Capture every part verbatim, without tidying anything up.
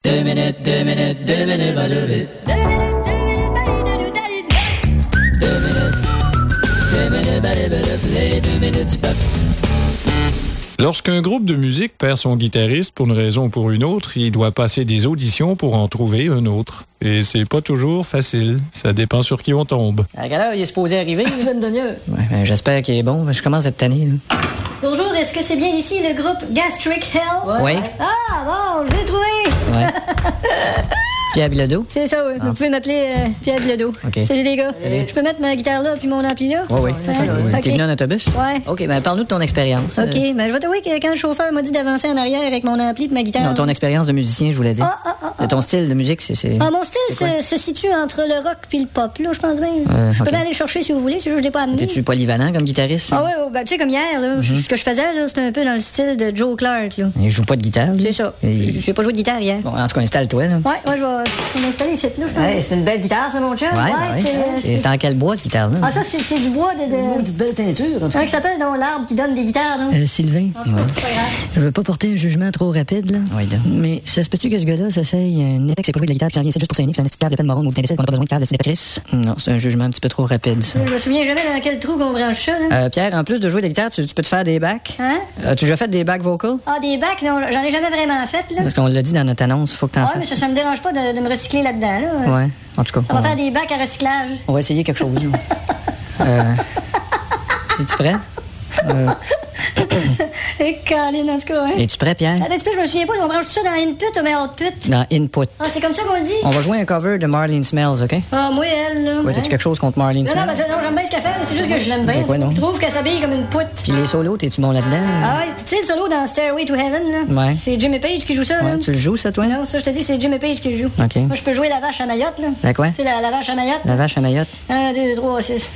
deux minutes, deux minutes, deux minutes, ba deux minutes. Deux minutes, deux minutes, deux minutes, deux minutes, ba deux minutes, Lorsqu'un groupe de musique perd son guitariste pour une raison ou pour une autre, il doit passer des auditions pour en trouver un autre. Et c'est pas toujours facile. Ça dépend sur qui on tombe. À quelle heure il est supposé arriver? Il fait une demi-heure. Ouais, ben, j'espère qu'il est bon. Je commence à être tanné, là. Bonjour, est-ce que c'est bien ici le groupe Gastric Hell? Oui. Ah, bon, je l'ai trouvé! Ouais. Pierre Bilodeau? C'est ça, oui. Ah. Vous pouvez m'appeler euh, Pierre Bilodeau. OK. Salut les gars. Salut. Je peux mettre ma guitare là puis mon ampli là? Oui, oui. Ouais, Ouais. T'es OK. venu en autobus? Ouais. OK, ben parle-nous de ton expérience. OK, ben je vais t'avouer que quand le chauffeur m'a dit d'avancer en arrière avec mon ampli et ma guitare... Non, ton expérience de musicien, je voulais dire. Ah, ah, ah, ah. Ton style de musique, c'est... c'est... Ah, mon style C'est quoi? se, se situe entre le rock puis le pop, là, je pense bien. Euh, je peux OK. bien aller le chercher si vous voulez, c'est juste que je l'ai pas amené. T'es-tu polyvalent comme guitariste? Ah ouais, oh, ben, tu sais, comme hier, là, ce que je faisais, là, c'était un peu dans le style de Joe Clark, là. Il joue pas de guitare, lui? C'est ça. Et- J'ai pas joué de guitare hier. Bon, en tout cas, installe-toi, là. Ouais, ouais, je vais je vais m'installer ici, là, je pense. Ouais, c'est une belle guitare, ça, mon chum. Ouais, ben ouais. c'est... C'est en quel bois, cette guitare-là? Ah, ça, c'est, c'est du bois de... de... Une belle teinture, Un qui s'appelle donc l'arbre qui donne des guitares, là. Euh, Sylvain? C'est pas grave. Je veux pas porter un jugement trop rapide, là. Oui, là. Mais ça se peut-tu que ce gars-là s'essaye un échec, c'est pour jouer de la guitare, puis s'en vient ici juste pour s'aîner, puis c'est un petit cave de peine marron, maudit imbécile, qu'on a pas besoin de cave de Chris? Non, c'est un jugement un petit peu trop rapide, ça. Je me souviens jamais dans quel trou qu'on branche ça, là. Euh, Pierre, en plus de jouer de la guitare, tu, tu peux te faire des backs? Hein? As-tu déjà fait des backs vocals? Ah, des bacs, non, j'en ai jamais vraiment fait, là. Parce qu'on l'a dit dans notre annonce, faut que t'en Ah, mais fasses. ça, ça me dérange pas de, de me recycler là-dedans, là. Ouais, en tout cas. Ça va on, faire des bacs à recyclage. on va essayer quelque chose, là. euh, Es-tu prêt? Euh, Et Colin, en tout cas, hein. Es-tu prêt, Pierre? Attends un petit peu, je me souviens pas, on branche tout ça dans input ou bien output? Dans Input. Ah, c'est comme ça qu'on le dit? On va jouer un cover de Marlene Smells, OK? Ah, moi, elle, là. Ouais, t'as-tu quelque chose contre Marlene Non, non, Smells? mais non, j'aime bien ce qu'elle fait, mais c'est juste que je l'aime bien. Mais quoi, non? Je trouve qu'elle s'habille comme une poutre. Puis les solos, t'es-tu bon là-dedans? Ah ouais, tu sais le solo dans Stairway to Heaven, là? Ouais. C'est Jimmy Page qui joue ça, là? Ouais, tu le joues, ça, toi? Non, ça, je te dis, c'est Jimmy Page qui le joue. OK. Moi, je peux jouer la vache à Mayotte, là. La quoi? Tu sais, la, la vache à Mayotte. La vache à Mayotte? Un, deux, trois, six.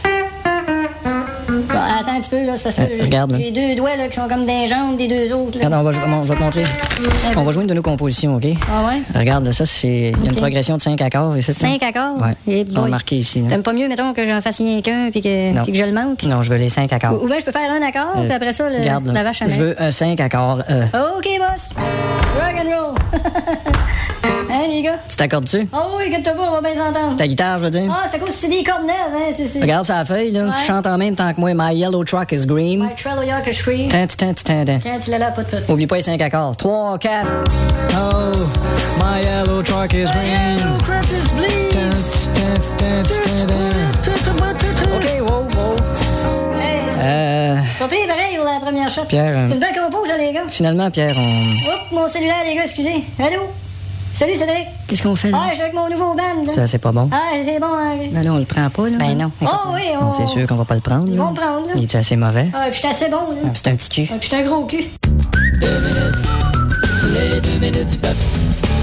Bon, attends un petit peu, là, c'est parce que Euh, regarde, là. j'ai deux doigts, là, qui sont comme des jambes des deux autres, là. Regarde, on va, on va te montrer. On va jouer une de nos compositions, OK? Ah ouais? Regarde, là, ça, c'est... Il y a une OK. progression de cinq accords. Et c'est Cinq accords? Ouais. Eh Ils sont boy. marqués ici. là. T'aimes pas mieux, mettons, que j'en fasse rien qu'un puis que, Non. puis que je le manque? Non, je veux les cinq accords. Ou, ou bien je peux faire un accord, Euh, puis après ça, le, Regarde, là. la vache à Je Mayotte. veux un cinq accords. Euh, OK, boss. Rock and roll. Hein, les gars? tu t'accordes-tu? Oh oui, inquiète-toi pas, on va bien s'entendre. Ta guitare, je veux dire. Ah, c'est à cause que c'est des cordes neuves, hein, c'est... c'est... Regarde sa feuille, là. Ouais. Tu chantes en même temps que moi. My yellow truck is green. My Trello York Screen. Tin, tin, tin, tin. Quand il est là, pas de pot. Oublie pas les cinq accords. Trois, quatre. Oh, my yellow truck is green. Tin, tin, tin, tin, tin. OK, wow, wow. Hey, Euh, pas pire, pareil, pour la première shot. Pierre, euh, C'est une belle compo, ça, les gars. finalement, Pierre, on... Oups, mon cellulaire, les gars, excusez. Allô? Salut, Cédric. Qu'est-ce qu'on fait, là? Ah, je suis avec mon nouveau band, là. Ça, c'est pas bon. Ah, c'est bon, hein. Ben là, on le prend pas, là. Ben non. Oh oui, on... Bon, c'est sûr qu'on va pas le prendre. Ils là. vont le prendre, là. Il est assez mauvais. Ah, puis je suis assez bon, là. Ah, c'est un petit cul. Ah, puis je suis un gros cul. deux minutes, les deux minutes du peuple.